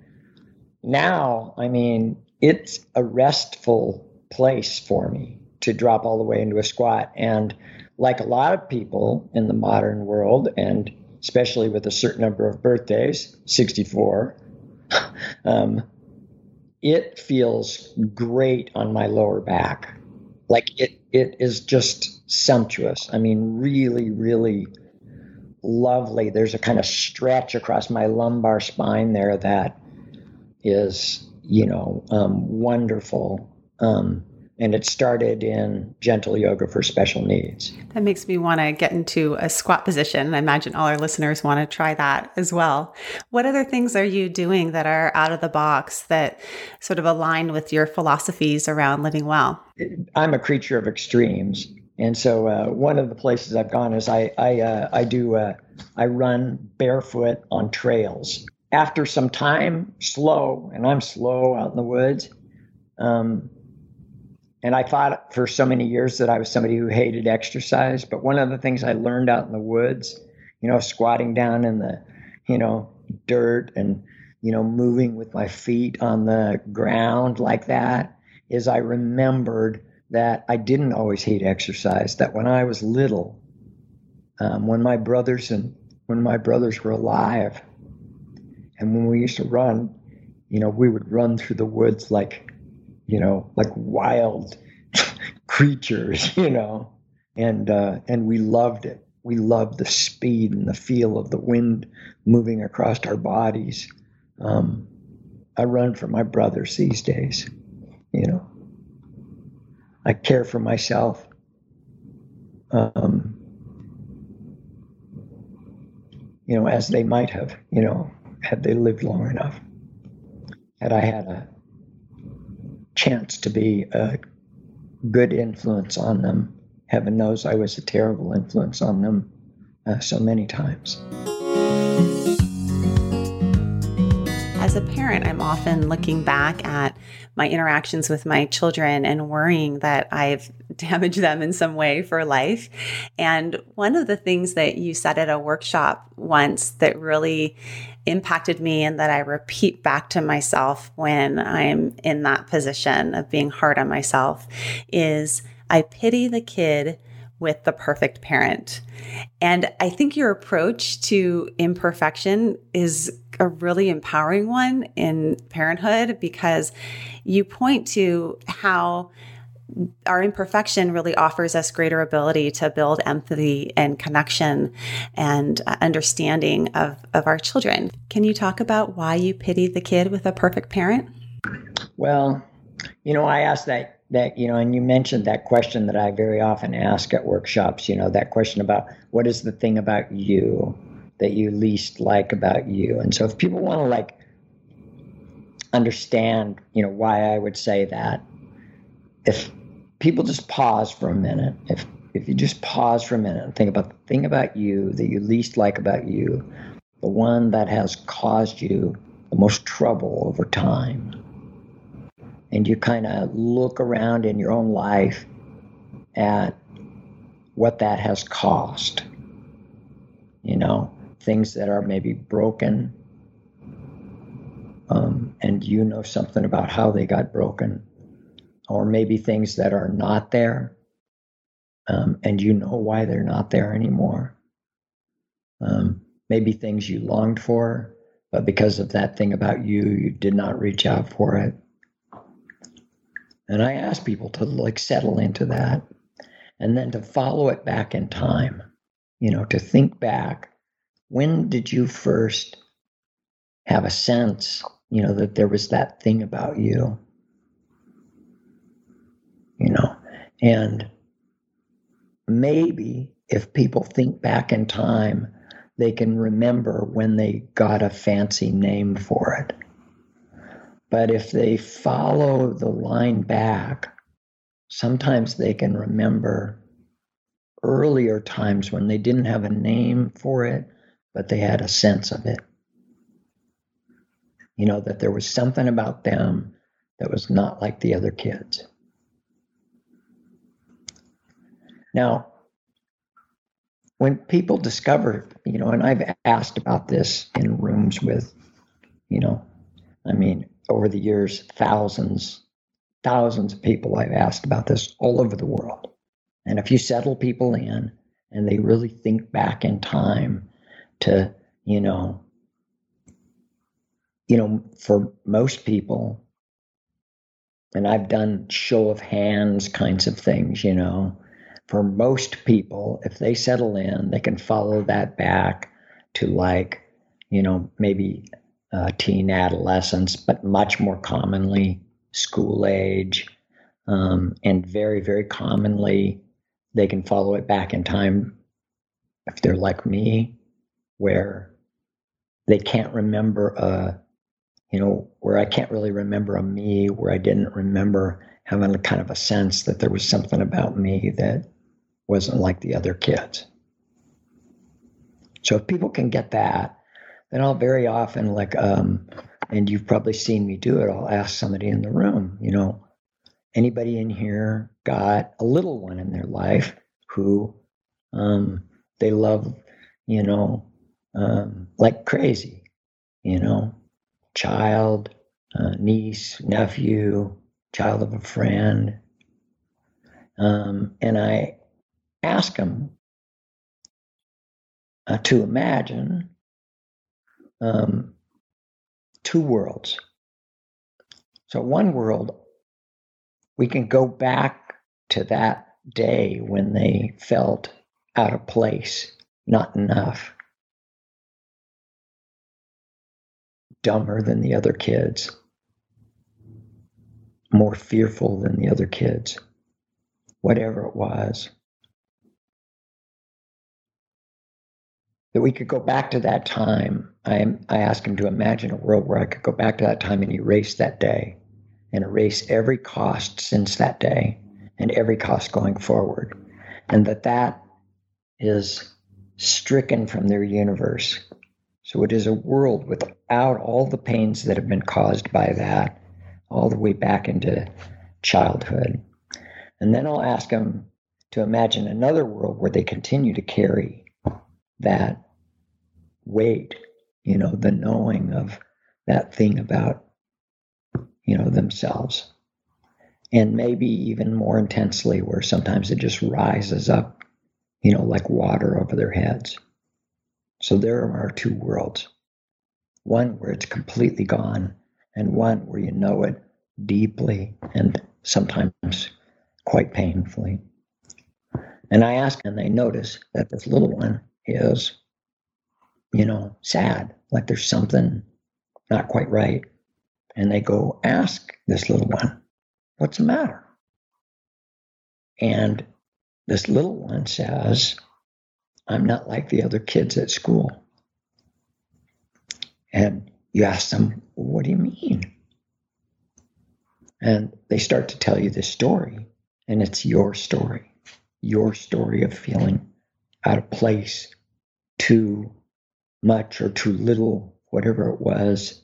Now, I mean, it's a restful place for me to drop all the way into a squat. And like a lot of people in the modern world, and especially with a certain number of birthdays, sixty-four, um, it feels great on my lower back. Like it, it is just sumptuous. I mean, really, really lovely. There's a kind of stretch across my lumbar spine there that is, you know, um, wonderful. Um, and it started in gentle yoga for special needs. That makes me want to get into a squat position. I imagine all our listeners want to try that as well. What other things are you doing that are out of the box that sort of align with your philosophies around living well? I'm a creature of extremes. And so uh, one of the places I've gone is I, I, uh, I do, uh, I run barefoot on trails. After some time, slow, and I'm slow out in the woods. Um, and I thought for so many years that I was somebody who hated exercise. But one of the things I learned out in the woods, you know, squatting down in the, you know, dirt and, you know, moving with my feet on the ground like that, is I remembered that I didn't always hate exercise. That when I was little, um, when my brothers and when my brothers were alive, and when we used to run, you know, we would run through the woods like, you know, like wild creatures, you know, and uh, and we loved it. We loved the speed and the feel of the wind moving across our bodies. Um, I run for my brothers these days, you know. I care for myself. Um, you know, as they might have, you know. had they lived long enough, had I had a chance to be a good influence on them. Heaven knows I was a terrible influence on them uh, so many times. As a parent, I'm often looking back at my interactions with my children and worrying that I've damaged them in some way for life. And one of the things that you said at a workshop once that really impacted me and that I repeat back to myself when I'm in that position of being hard on myself is, I pity the kid with the perfect parent. And I think your approach to imperfection is a really empowering one in parenthood, because you point to how our imperfection really offers us greater ability to build empathy and connection and understanding of, of our children. Can you talk about why you pity the kid with a perfect parent? Well, you know, I asked that, that, you know, and you mentioned that question that I very often ask at workshops, you know, that question about what is the thing about you that you least like about you? And so if people want to like understand, you know, why I would say that, if people just pause for a minute, if if you just pause for a minute and think about the thing about you that you least like about you, the one that has caused you the most trouble over time, and you kind of look around in your own life at what that has cost, you know, things that are maybe broken, um, and you know something about how they got broken, or maybe things that are not there, um, and you know why they're not there anymore. Um, maybe things you longed for, but because of that thing about you, you did not reach out for it. And I ask people to like settle into that, and then to follow it back in time, you know, to think back, when did you first have a sense, you know, that there was that thing about you? You know, and maybe if people think back in time, they can remember when they got a fancy name for it. But if they follow the line back, sometimes they can remember earlier times when they didn't have a name for it, but they had a sense of it. You know, that there was something about them that was not like the other kids. Now, when people discover, you know, and I've asked about this in rooms with, you know, I mean, over the years, thousands, thousands of people I've asked about this all over the world. And if you settle people in and they really think back in time to, you know, you know, for most people, and I've done show of hands kinds of things, you know, for most people, if they settle in, they can follow that back to like, you know, maybe uh, teen adolescence, but much more commonly school age. Um, and very, very commonly, they can follow it back in time if they're like me, where they can't remember a, you know, where I can't really remember a me, where I didn't remember having a kind of a sense that there was something about me that wasn't like the other kids. So if people can get that, then I'll very often like, um, and you've probably seen me do it, I'll ask somebody in the room, you know, anybody in here got a little one in their life who um, they love, you know, um, like crazy, you know, child, uh, niece, nephew, child of a friend. Um, and I ask them uh, to imagine um, two worlds. So one world, we can go back to that day when they felt out of place, not enough, dumber than the other kids, more fearful than the other kids, whatever it was. that we could go back to that time. I, I asked him to imagine a world where I could go back to that time and erase that day and erase every cost since that day and every cost going forward. And that that is stricken from their universe. So it is a world without all the pains that have been caused by that, all the way back into childhood. And then I'll ask them to imagine another world where they continue to carry that weight, you know, the knowing of that thing about, you know, themselves. And maybe even more intensely, where sometimes it just rises up, you know, like water over their heads. So there are two worlds. One where it's completely gone, and one where you know it deeply and sometimes quite painfully. And I ask, and they notice that this little one is, you know, sad, like there's something not quite right. And they go ask this little one, what's the matter? And this little one says, I'm not like the other kids at school. And you ask them, what do you mean? And they start to tell you this story, and it's your story, your story of feeling out of place, too much or too little, whatever it was.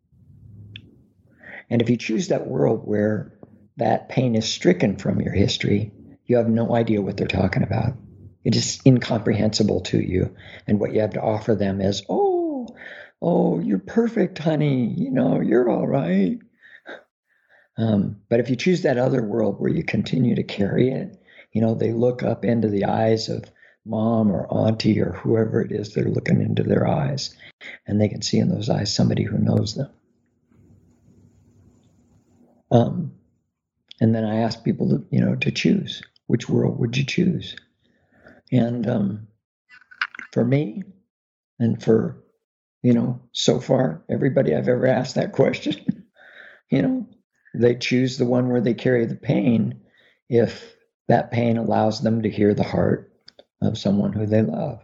And if you choose that world where that pain is stricken from your history, you have no idea what they're talking about. It is incomprehensible to you. And what you have to offer them is, oh, oh, you're perfect, honey. You know, you're all right. Um, but if you choose that other world where you continue to carry it, you know, they look up into the eyes of mom or auntie or whoever it is they're looking into their eyes, and they can see in those eyes somebody who knows them. Um, and then I ask people to, you know, to choose. Which world would you choose? And um, for me, and for, you know, so far, everybody I've ever asked that question, you know, they choose the one where they carry the pain if that pain allows them to hear the heart of someone who they love.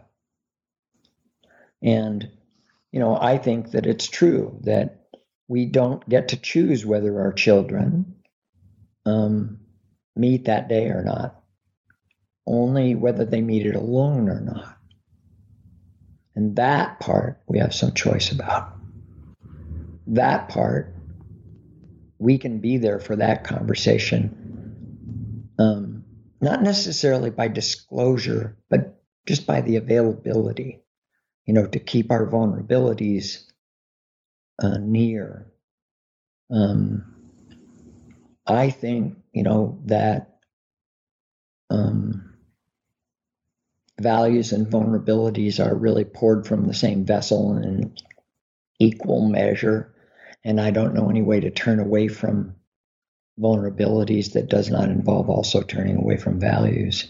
And, you know, I think that it's true that we don't get to choose whether our children um, meet that day or not, only whether they meet it alone or not. And that part we have some choice about. That part, we can be there for that conversation, um, not necessarily by disclosure, but just by the availability, you know, to keep our vulnerabilities uh, near. Um, I think, you know, that um, values and vulnerabilities are really poured from the same vessel in equal measure. And I don't know any way to turn away from vulnerabilities that does not involve also turning away from values.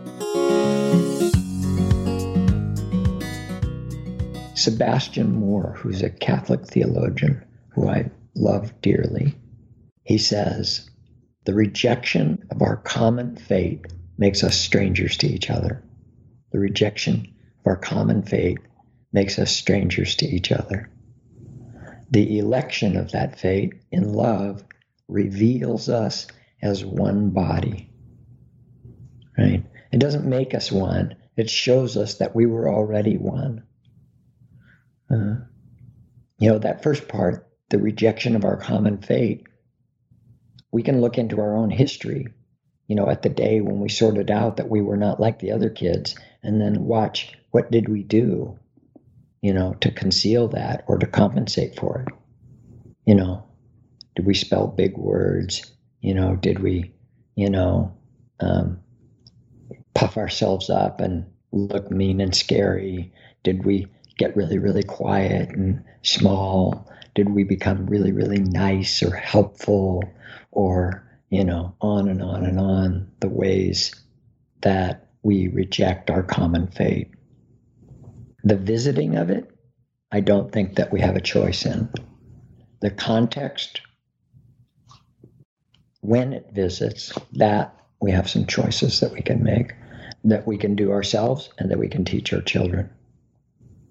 Sebastian Moore, who's a Catholic theologian who I love dearly, he says, the rejection of our common fate makes us strangers to each other. The rejection of our common fate makes us strangers to each other. The election of that fate in love reveals us as one body, right? It doesn't make us one. It shows us that we were already one. Uh, you know, that first part, the rejection of our common fate, we can look into our own history, you know, at the day when we sorted out that we were not like the other kids, and then watch what did we do, you know, to conceal that or to compensate for it. You know, did we spell big words? You know, did we, you know, um, puff ourselves up and look mean and scary? Did we get really, really quiet and small? Did we become really, really nice or helpful? Or, you know, on and on and on, the ways that we reject our common fate. The visiting of it, I don't think that we have a choice in. The context, when it visits, that we have some choices that we can make, that we can do ourselves and that we can teach our children.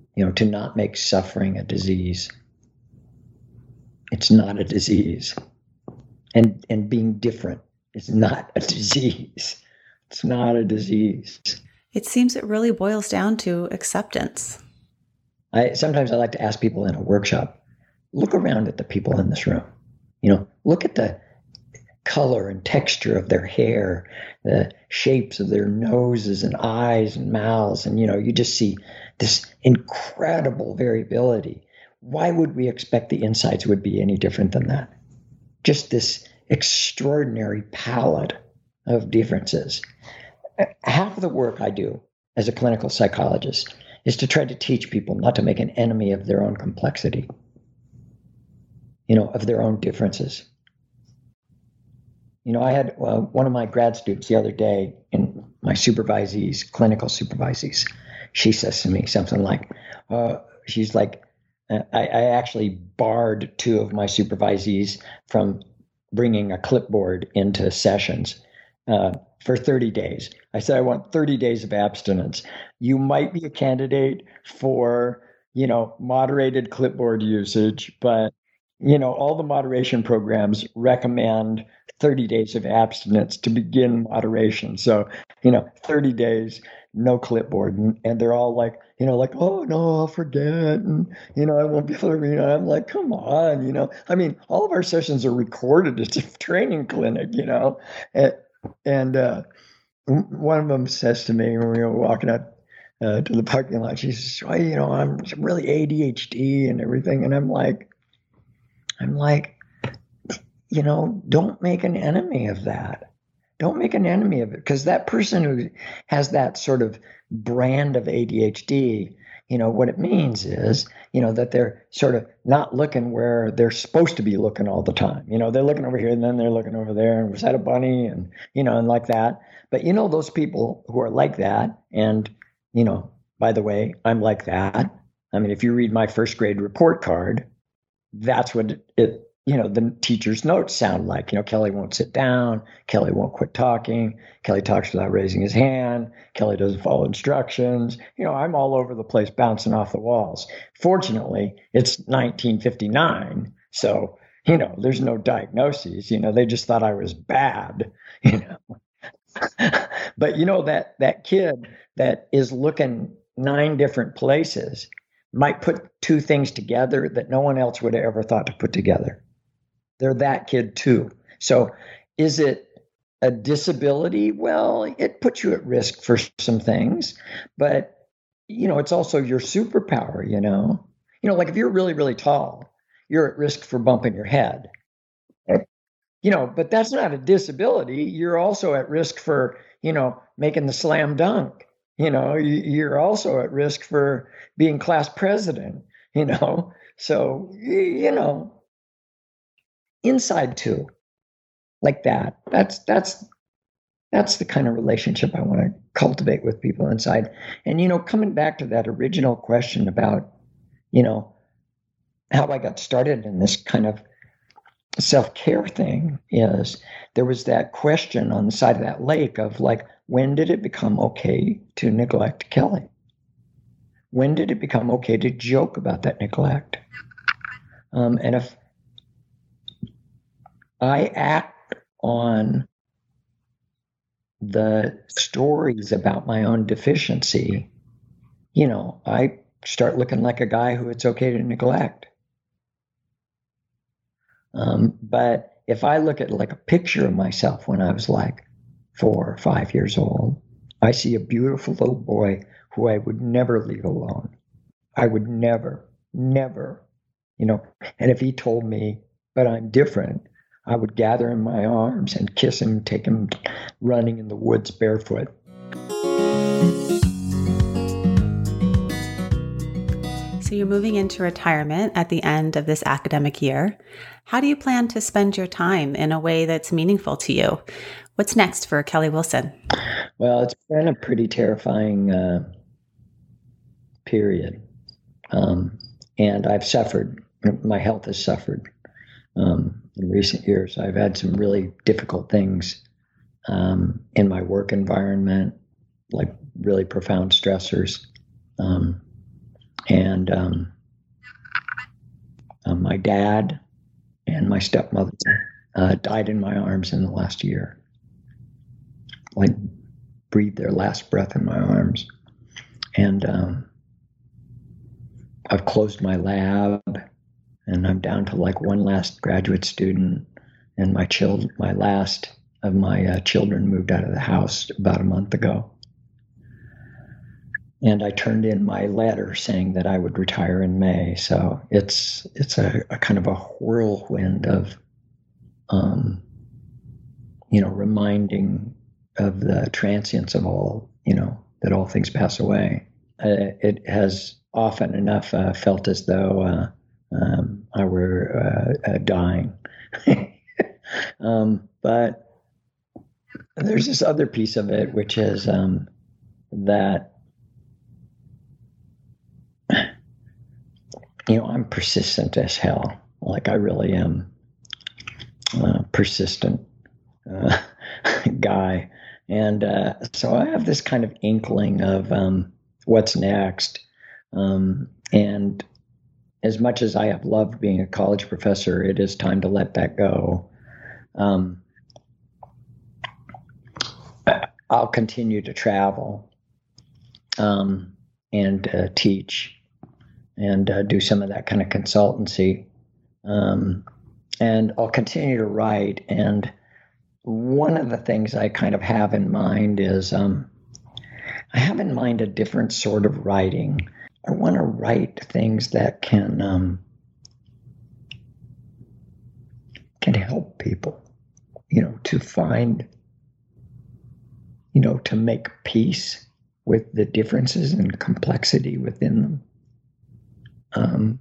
you know, to not make suffering a disease. It's not a disease. And, and being different is not a disease. It's not a disease. It seems it really boils down to acceptance. I sometimes I like to ask people in a workshop, look around at the people in this room. You know, look at the color and texture of their hair, the shapes of their noses and eyes and mouths, and you know, you just see this incredible variability. Why would we expect the insides would be any different than that? Just this extraordinary palette of differences. Half of the work I do as a clinical psychologist is to try to teach people not to make an enemy of their own complexity, you know, of their own differences. You know, I had uh, one of my grad students the other day, in my supervisees, clinical supervisees, she says to me something like, uh, she's like, I, I actually barred two of my supervisees from bringing a clipboard into sessions uh, for thirty days. I said, I want thirty days of abstinence. You might be a candidate for, you know, moderated clipboard usage, but, you know, all the moderation programs recommend thirty days of abstinence to begin moderation. So, you know, thirty days, no clipboard. And, and they're all like, you know, like, oh, no, I'll forget. And, you know, I won't be able to read. I'm like, come on, you know. I mean, all of our sessions are recorded. It's a training clinic, you know. And, and uh, one of them says to me when we were walking out uh, to the parking lot, she says, well, you know, I'm really A D H D and everything. And I'm like, I'm like, you know, don't make an enemy of that. Don't make an enemy of it, because that person who has that sort of brand of A D H D, you know, what it means is, you know, that they're sort of not looking where they're supposed to be looking all the time. You know, they're looking over here and then they're looking over there, and was that a bunny? And, you know, and like that. But, you know, those people who are like that, and, you know, by the way, I'm like that. I mean, if you read my first grade report card, that's what it, it you know, the teacher's notes sound like. You know, Kelly won't sit down. Kelly won't quit talking. Kelly talks without raising his hand. Kelly doesn't follow instructions. You know, I'm all over the place bouncing off the walls. Fortunately, it's nineteen fifty-nine. So, you know, there's no diagnoses. You know, they just thought I was bad, you know. But, you know, that that kid that is looking nine different places might put two things together that no one else would have ever thought to put together. They're that kid too. So is it a disability? Well, it puts you at risk for some things, but, you know, it's also your superpower, you know. You know, like if you're really, really tall, you're at risk for bumping your head. You know, but that's not a disability. You're also at risk for, you know, making the slam dunk. You know, you're also at risk for being class president, you know. So, you know, inside too, like that. That's that's that's the kind of relationship I want to cultivate with people inside. And, you know, coming back to that original question about, you know, how I got started in this kind of self-care thing, is there was that question on the side of that lake of like, when did it become okay to neglect Kelly? When did it become okay to joke about that neglect? Um, and if I act on the stories about my own deficiency, you know, I start looking like a guy who it's okay to neglect. Um, but if I look at like a picture of myself when I was like four or five years old, I see a beautiful little boy who I would never leave alone. I would never, never, you know, and if he told me, but I'm different, I would gather him in my arms and kiss him, take him running in the woods barefoot. So you're moving into retirement at the end of this academic year. How do you plan to spend your time in a way that's meaningful to you? What's next for Kelly Wilson? Well, it's been a pretty terrifying uh, period. Um, and I've suffered. My health has suffered um, in recent years. I've had some really difficult things um, in my work environment, like really profound stressors. Um, And um, uh, my dad and my stepmother uh, died in my arms in the last year. Like, breathed their last breath in my arms. And um, I've closed my lab, and I'm down to like one last graduate student, and my child, my last of my uh, children moved out of the house about a month ago. And I turned in my letter saying that I would retire in May. So it's it's a, a kind of a whirlwind of, um, you know, reminding of the transience of all, you know, that all things pass away. Uh, it has often enough uh, felt as though uh, um, I were uh, uh, dying. um, but there's this other piece of it, which is um, that, you know, I'm persistent as hell. Like, I really am a persistent uh, guy. And uh, so I have this kind of inkling of um, what's next. Um, and as much as I have loved being a college professor, it is time to let that go. Um, I'll continue to travel um, and uh, teach and uh, do some of that kind of consultancy. Um, and I'll continue to write. And one of the things I kind of have in mind is um, I have in mind a different sort of writing. I want to write things that can um, can help people, you know, to find, you know, to make peace with the differences and complexity within them. Um,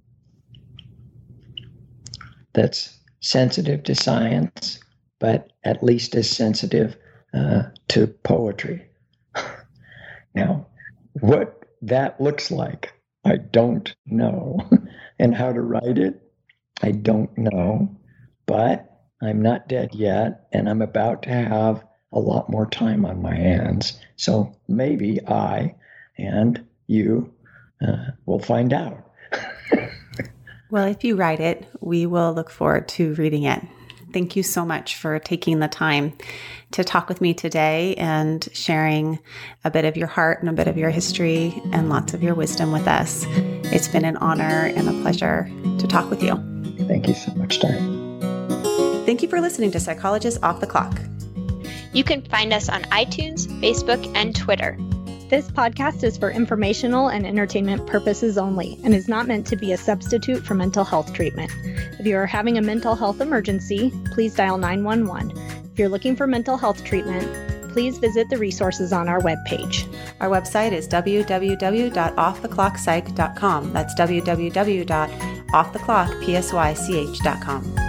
that's sensitive to science, but at least as sensitive uh, to poetry. Now, what that looks like, I don't know. And how to write it, I don't know. But I'm not dead yet, and I'm about to have a lot more time on my hands. So maybe I and you uh, will find out. Well, if you write it, we will look forward to reading it. Thank you so much for taking the time to talk with me today and sharing a bit of your heart and a bit of your history and lots of your wisdom with us. It's been an honor and a pleasure to talk with you. Thank you so much, Diane. Thank you for listening to Psychologists Off the Clock. You can find us on iTunes, Facebook, and Twitter. This podcast is for informational and entertainment purposes only and is not meant to be a substitute for mental health treatment. If you are having a mental health emergency, please dial nine one one. If you're looking for mental health treatment, please visit the resources on our webpage. Our website is w w w dot off the clock psych dot com. That's w w w dot off the clock psych dot com.